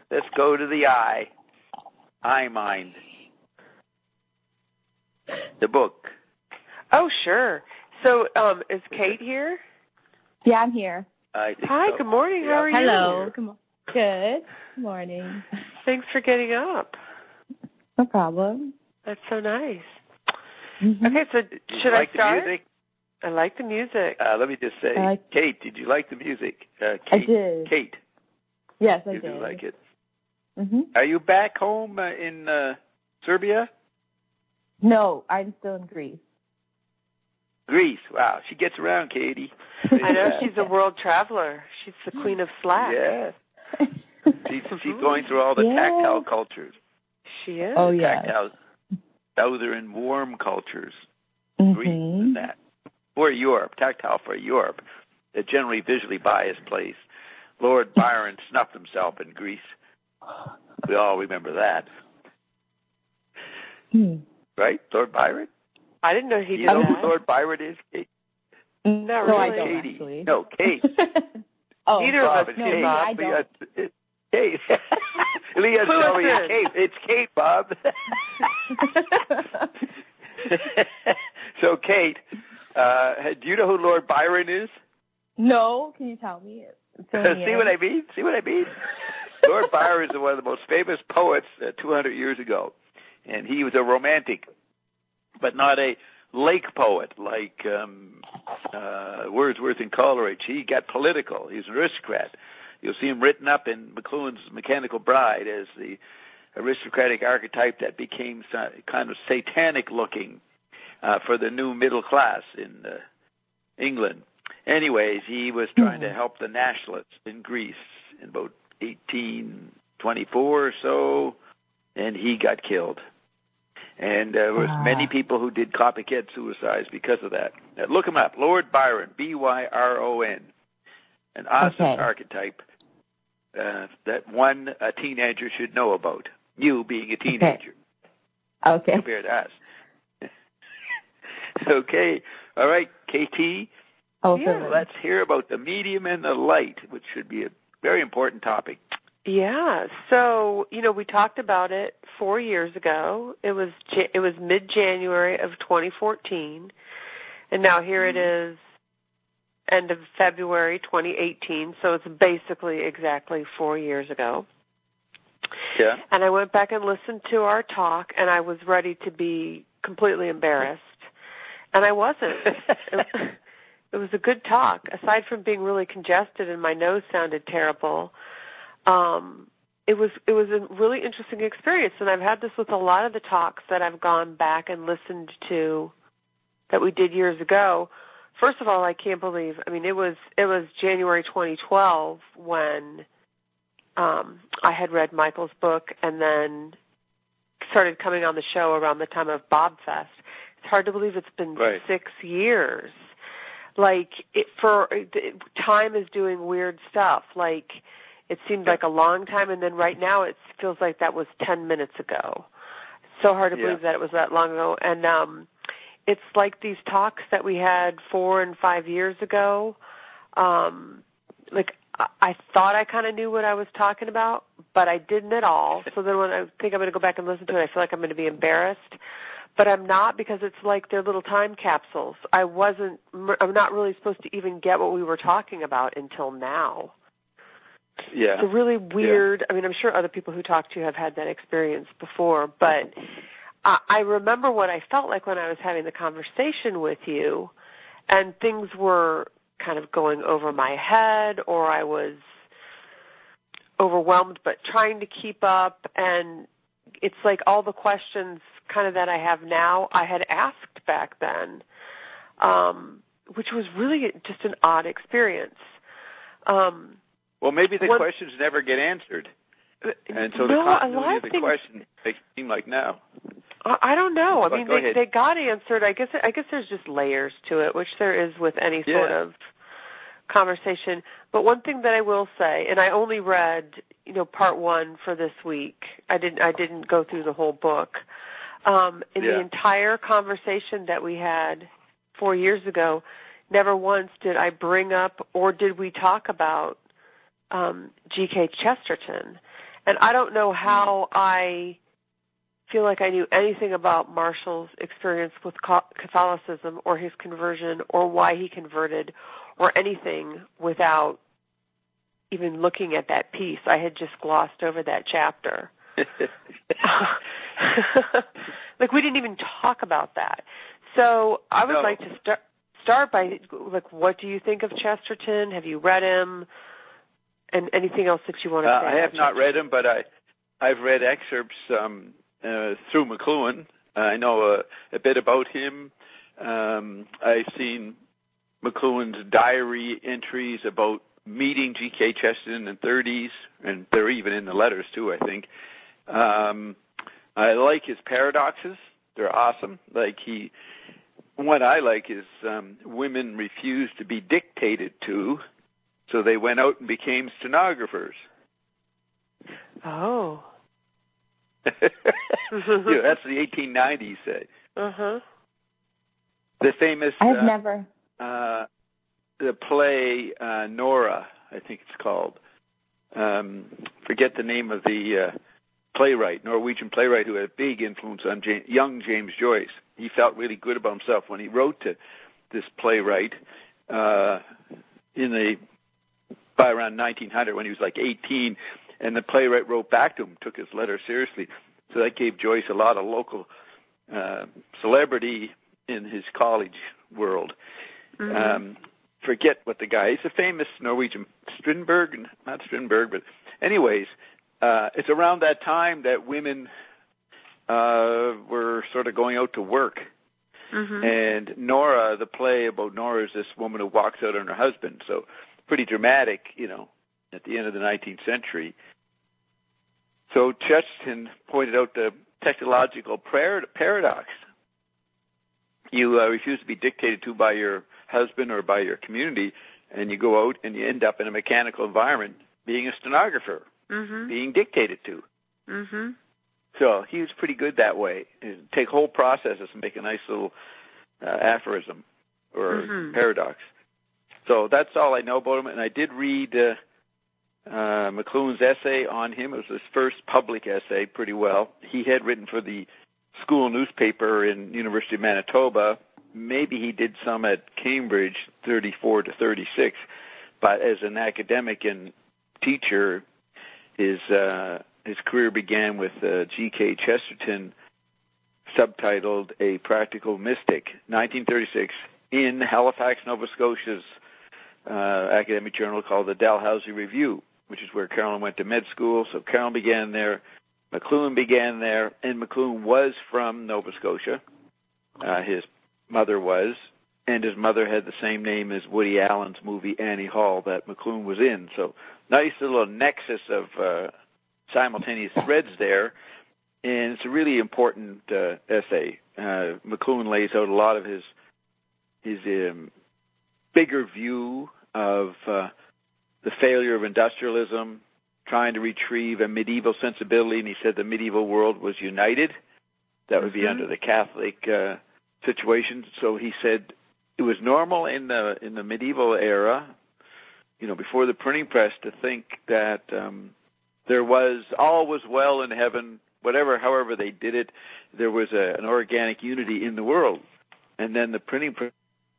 let's go to the I Mind. The book. Oh, sure. So, is Kate here? Yeah, I'm here. I think Hi, so. good morning. Yeah. How are you? Hello. Good. Good morning. Thanks for getting up. No problem. That's so nice. Mm-hmm. Okay, so should I start? The music? I like the music. Let me just say, Kate, did you like the music? Kate, I did. Kate. Yes, I did. You like it? Mm-hmm. Are you back home in Serbia? No, I'm still in Greece. Greece. Wow, she gets around, Katie. I know she's a world traveler. She's the queen of Slack. Yeah. She's going through all the tactile cultures. She is. Oh, yeah. Tactile, southern warm cultures. Mm-hmm. Greece and that. For Europe, tactile for Europe, a generally visually biased place. Lord Byron snuffed himself in Greece. We all remember that. Right, Lord Byron? I didn't know he did You know that. who Lord Byron is, Kate? No, really. I don't, Katie. actually. No, Kate. Neither of us do, Bob. I don't. It's Kate. Leah's telling me it's Kate. It's Kate, Bob. So, Kate, do you know who Lord Byron is? No, can you tell me? See what I mean? Lord Byron is one of the most famous poets 200 years ago, and he was a romantic, but not a lake poet like Wordsworth and Coleridge. He got political. He's an aristocrat. You'll see him written up in McLuhan's Mechanical Bride as the aristocratic archetype that became kind of satanic-looking for the new middle class in England. Anyways, he was trying to help the nationalists in Greece in about 1824 or so, and he got killed. And there was many people who did copycat suicides because of that. Now, look him up, Lord Byron, Byron, an awesome archetype that a teenager should know about. You being a teenager. Okay. Compared to us. Okay. All right, KT. Let's hear about the medium and the light, which should be a very important topic. Yeah. So, we talked about it 4 years ago. It was mid-January of 2014, and now here it is, end of February 2018. So it's basically exactly 4 years ago. Yeah. And I went back and listened to our talk, and I was ready to be completely embarrassed, and I wasn't. It was a good talk. Aside from being really congested and my nose sounded terrible, it was a really interesting experience. And I've had this with a lot of the talks that I've gone back and listened to that we did years ago. First of all, I can't believe. I mean, it was January 2012 when I had read Michael's book and then started coming on the show around the time of BobFest. It's hard to believe it's been 6 years. Time is doing weird stuff. It seemed like a long time, and then right now it feels like that was 10 minutes ago. It's so hard to believe that it was that long ago. And it's like these talks that we had 4 and 5 years ago. I thought I kind of knew what I was talking about, but I didn't at all. So then when I think I'm going to go back and listen to it, I feel like I'm going to be embarrassed. But I'm not, because it's like they're little time capsules. I'm not really supposed to even get what we were talking about until now. Yeah. It's a really weird, I mean, I'm sure other people who talk to you have had that experience before, but I remember what I felt like when I was having the conversation with you, and things were kind of going over my head, or I was overwhelmed but trying to keep up, and it's like all the questions kind of that I have now I had asked back then, which was really just an odd experience. Well, maybe the questions never get answered, and so the continuity of the question makes it seem like now. I don't know. I mean, they got answered. I guess there's just layers to it, which there is with any sort of conversation. But one thing that I will say, and I only read, part 1 for this week. I didn't go through the whole book. In the entire conversation that we had 4 years ago, never once did I bring up or did we talk about G.K. Chesterton. And I don't know how I feel like I knew anything about Marshall's experience with Catholicism or his conversion or why he converted or anything without even looking at that piece. I had just glossed over that chapter. Like, we didn't even talk about that. So I would like to start by, like, what do you think of Chesterton? Have you read him? And anything else that you want to say? I have not read him, but I've read excerpts through McLuhan. I know a bit about him. I've seen McLuhan's diary entries about meeting G.K. Chesterton in the 30s, and they're even in the letters too, I think. I like his paradoxes. They're awesome. What I like is women refuse to be dictated to, so they went out and became stenographers. Oh. That's the 1890s, say. Uh-huh. The famous... I've never... the play Nora, I think it's called. Forget the name of the playwright, Norwegian playwright who had a big influence on young James Joyce. He felt really good about himself when he wrote to this playwright by around 1900 when he was like 18, and the playwright wrote back to him, took his letter seriously. So that gave Joyce a lot of local celebrity in his college world. Mm-hmm. Forget what the guy, he's a famous Norwegian, not Strindberg, but anyways, it's around that time that women were sort of going out to work. Mm-hmm. And Nora, the play about Nora, is this woman who walks out on her husband. So pretty dramatic, at the end of the 19th century. So Chesterton pointed out the technological paradox. You refuse to be dictated to by your husband or by your community, and you go out and you end up in a mechanical environment being a stenographer, mm-hmm. being dictated to. Mm-hmm. So he was pretty good that way. Take whole processes and make a nice little aphorism or mm-hmm. paradox. So that's all I know about him. And I did read McLuhan's essay on him. It was his first public essay pretty well. He had written for the school newspaper in University of Manitoba. Maybe he did some at Cambridge, 34 to 36. But as an academic and teacher, his career began with G.K. Chesterton, subtitled A Practical Mystic, 1936, in Halifax, Nova Scotia's academic journal called the Dalhousie Review, which is where Carolyn went to med school. So Carolyn began there, McLuhan began there, and McLuhan was from Nova Scotia. His mother was, and his mother had the same name as Woody Allen's movie Annie Hall that McLuhan was in. So nice little nexus of simultaneous threads there, and it's a really important essay. McLuhan lays out a lot of his bigger view of the failure of industrialism, trying to retrieve a medieval sensibility, and he said the medieval world was united. That would be mm-hmm. under the Catholic situation. So he said it was normal in the medieval era, before the printing press, to think that there was all was well in heaven, however they did it. There was an organic unity in the world, and then the printing press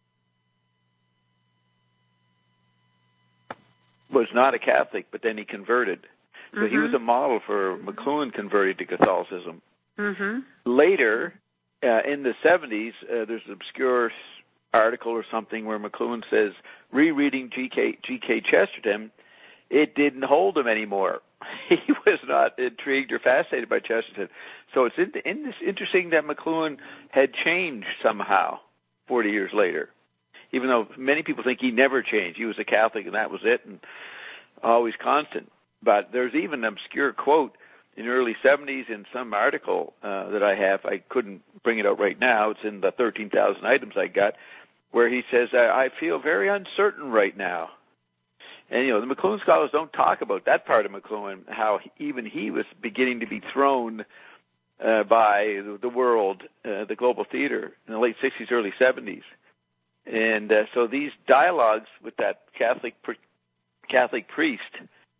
was not a Catholic, but then he converted. So mm-hmm. he was a model for McLuhan converting to Catholicism. Mm-hmm. Later, in the 70s, there's an obscure article or something where McLuhan says, rereading G.K. Chesterton, it didn't hold him anymore. He was not intrigued or fascinated by Chesterton. So it's interesting that McLuhan had changed somehow 40 years later, even though many people think he never changed. He was a Catholic and that was it, and always constant. But there's even an obscure quote in the early 70s in some article that I have. I couldn't bring it out right now. It's in the 13,000 items I got, where he says, I feel very uncertain right now. And, the McLuhan scholars don't talk about that part of McLuhan, how even he was beginning to be thrown by the world, the global theater, in the late 60s, early 70s. And so these dialogues with that Catholic priest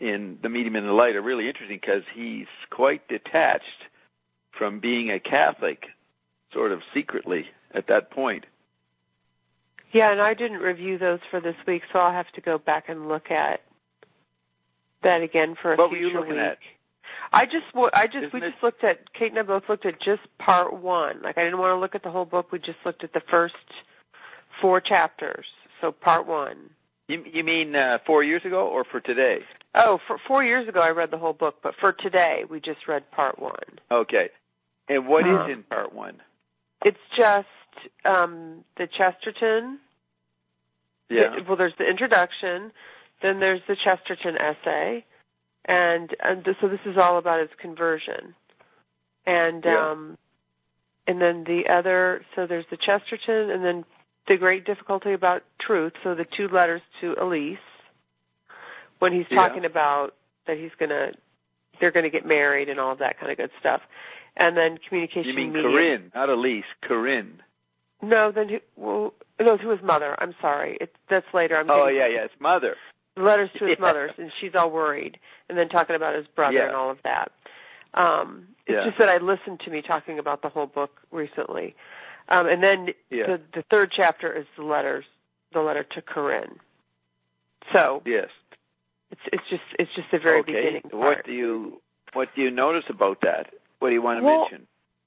in The Medium and the Light are really interesting because he's quite detached from being a Catholic, sort of secretly at that point. Yeah, and I didn't review those for this week, so I'll have to go back and look at that again for a what future were you looking week. at? We just looked at, Kate and I both looked at just part one. Like, I didn't want to look at the whole book. We just looked at the first 4 chapters. So part one. You mean 4 years ago or for today? Oh, for 4 years ago I read the whole book, but for today we just read part one. Okay. And what is in part one? It's just the Chesterton. Yeah. Well, there's the introduction, then there's the Chesterton essay, and so this is all about his conversion. And and then the other, so there's the Chesterton, and then the great difficulty about truth, so the 2 letters to Elise, when he's talking about that they're gonna get married and all of that kind of good stuff. And then communication. You mean medium. Corinne, not Elise, Corinne. No, no, to his mother. I'm sorry. That's later. It's mother. Letters to his mother, and she's all worried. And then talking about his brother and all of that. It's just that I listened to me talking about the whole book recently. And then the 3rd chapter is the letter to Corinne. So yes, it's just the very beginning part. What do you notice about that? What do you want to mention?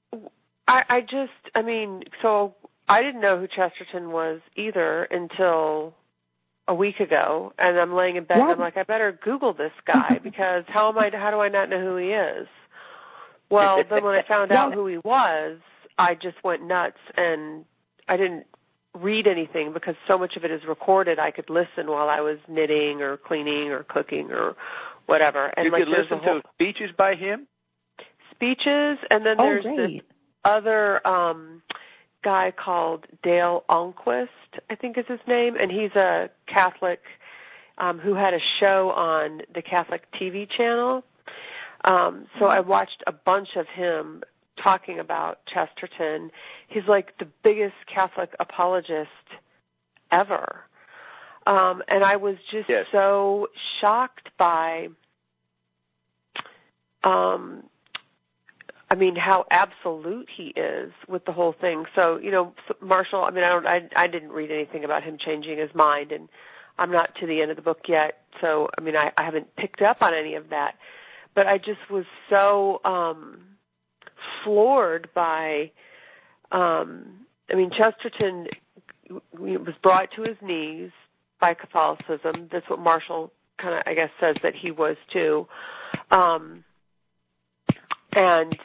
So I didn't know who Chesterton was either until a week ago, and I'm laying in bed and I'm like, I better Google this guy because how do I not know who he is? Well, then when I found out who he was, I just went nuts, and I didn't read anything because so much of it is recorded. I could listen while I was knitting or cleaning or cooking or whatever. And you could listen to speeches by him? Speeches, and then there's this other guy called Dale Almquist, I think is his name, and he's a Catholic who had a show on the Catholic TV channel. So I watched a bunch of him talking about Chesterton. He's like the biggest Catholic apologist ever. And I was just so shocked by how absolute he is with the whole thing. So, Marshall, I didn't read anything about him changing his mind, and I'm not to the end of the book yet. So, I haven't picked up on any of that. But I just was so floored by, Chesterton was brought to his knees by Catholicism. That's what Marshall kind of, I guess, says that he was too. And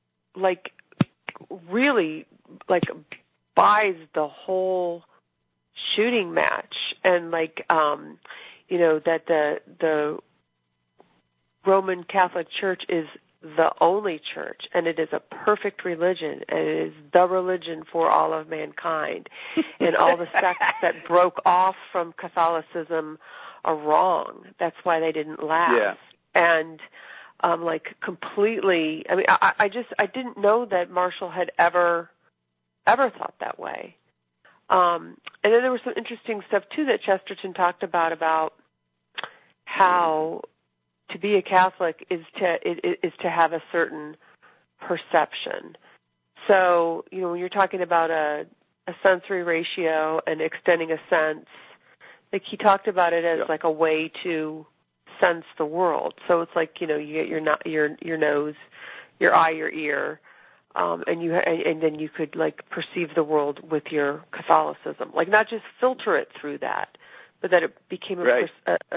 really buys the whole shooting match, and that the Roman Catholic Church is the only church, and it is a perfect religion, and it is the religion for all of mankind, and all the sects that broke off from Catholicism are wrong. That's why they didn't last. And completely. I didn't know that Marshall had ever thought that way. And then there was some interesting stuff too that Chesterton talked about how to be a Catholic is to have a certain perception. So when you're talking about a sensory ratio and extending a sense, he talked about it as a way to sense the world. So it's you get your nose, your eye, your ear, and then you could perceive the world with your Catholicism, not just filter it through that, but that it became a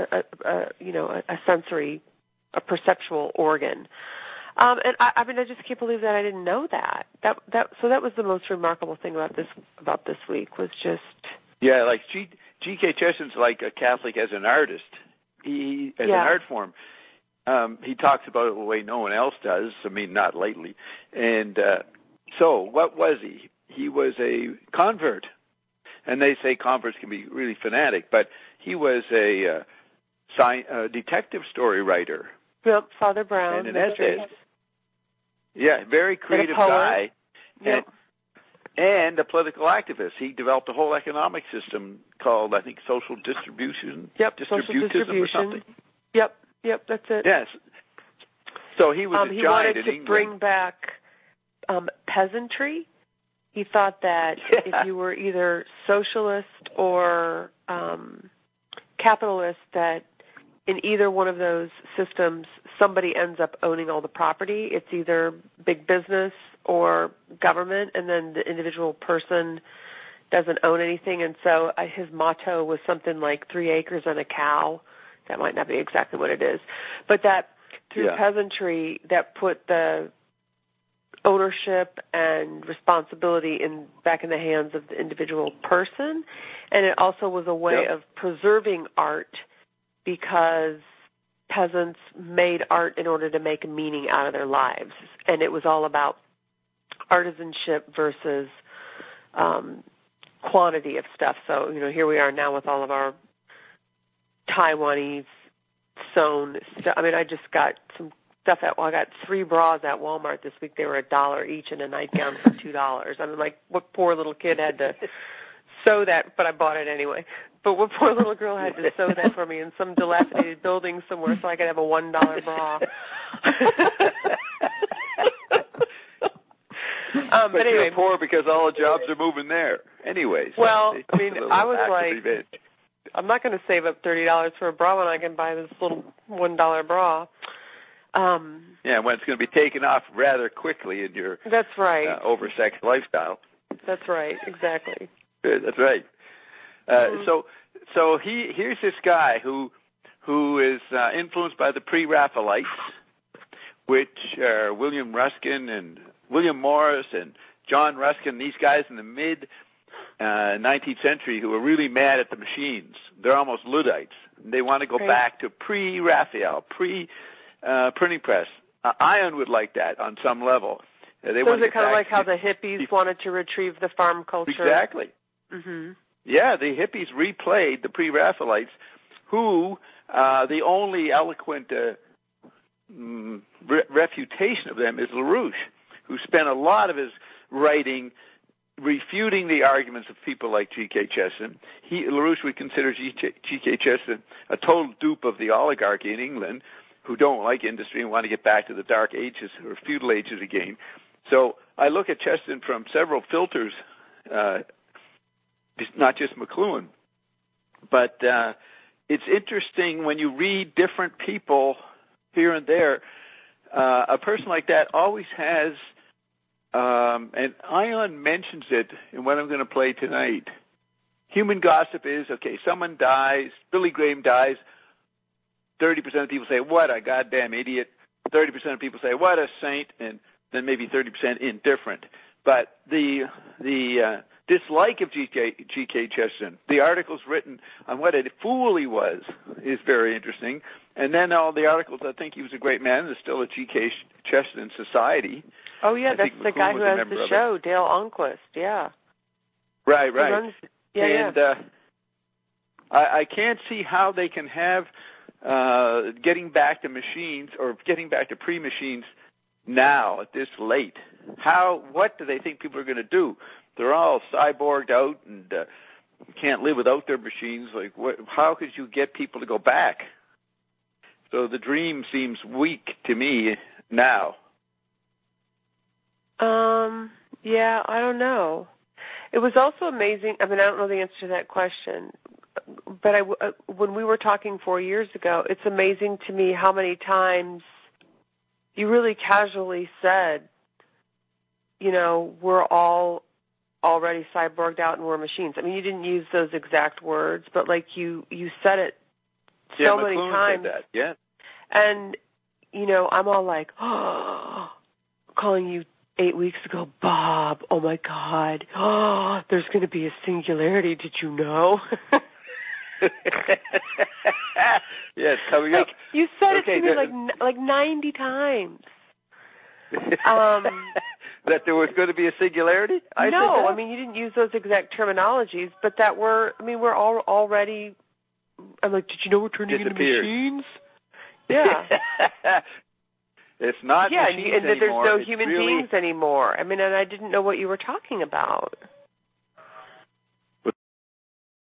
sensory, a perceptual organ. And I just can't believe that I didn't know that. So that was the most remarkable thing about this week was just G.K. Chesterton's like a Catholic as an artist. He as an art form. He talks about it the way no one else does. Not lately. And so what was he? He was a convert. And they say converts can be really fanatic, but he was a detective story writer. Yep, Father Brown. And an essayist. Yeah, very creative guy. Yep. And a political activist. He developed a whole economic system called, I think, social distribution. Yep, social distribution. Or something. Yep. Yep, that's it. Yes. So he was a he giant wanted in to England. bring back peasantry. He thought that if you were either socialist or capitalist, that in either one of those systems, somebody ends up owning all the property. It's either big business or government, and then the individual person doesn't own anything. And so his motto was something like 3 acres and a cow. That might not be exactly what it is. But that through peasantry, that put the ownership and responsibility back in the hands of the individual person. And it also was a way of preserving art, because peasants made art in order to make a meaning out of their lives. And it was all about artisanship versus quantity of stuff. So, here we are now with all of our Taiwanese sewn stuff. I mean, I just got some stuff I got 3 bras at Walmart this week. They were $1 each, and a nightgown for $2. I mean, like, what poor little kid had to sew that, but I bought it anyway. But what poor little girl had to sew that for me in some dilapidated building somewhere so I could have a $1 bra. But anyway, you're poor because all the jobs are moving there. Anyways. Well, I mean, I was like, I'm not going to save up $30 for a bra when I can buy this little $1 bra. When it's going to be taken off rather quickly in your that's right oversexed lifestyle. That's right, exactly. That's right. So here's this guy who is influenced by the pre-Raphaelites, which are William Ruskin and William Morris and John Ruskin. These guys in the mid 19th century who were really mad at the machines. They're almost Luddites. They want to go back to pre-Raphael, printing press. Ion would like that on some level. So is it kind of like how the hippies wanted to retrieve the farm culture? Exactly. Mm-hmm. Yeah, the hippies replayed the pre-Raphaelites, who the only eloquent refutation of them is LaRouche, who spent a lot of his writing refuting the arguments of people like G.K. Chesterton. LaRouche would consider G.K. Chesterton a total dupe of the oligarchy in England, who don't like industry and want to get back to the dark ages or feudal ages again. So I look at Chesterton from several filters, not just McLuhan. But it's interesting when you read different people here and there, a person like that always has, and Ion mentions it in what I'm going to play tonight. Human gossip is, okay, someone dies, Billy Graham dies, 30% of people say, what a goddamn idiot. 30% of people say, what a saint, and then maybe 30% indifferent. But the dislike of G.K. Chesterton, the articles written on what a fool he was, is very interesting. And then all the articles, I think he was a great man. There's still a G.K. Chesterton Society. Oh, yeah, that's the guy who has the show, Dale Onquist, yeah. Right. And I can't see how they can have getting back to machines or getting back to pre-machines now at this late. What do they think people are going to do? They're all cyborged out and can't live without their machines. Like, how could you get people to go back? So the dream seems weak to me now. Yeah, I don't know. It was also amazing. I mean, I don't know the answer to that question, but when we were talking 4 years ago, it's amazing to me how many times you really casually said, we're all already cyborged out and we're machines. I mean, you didn't use those exact words, but like you said it so many times. Said that. Yeah. And, I'm all like, calling you 8 weeks ago, Bob, oh my God, there's going to be a singularity, did you know? Yeah, it's coming up. You said it to me like 90 times. That there was going to be a singularity? I mean, you didn't use those exact terminologies, but we're all already, I'm like, did you know we're turning into machines? Yeah. It's not machines and anymore. There's no human beings anymore. I mean, and I didn't know what you were talking about.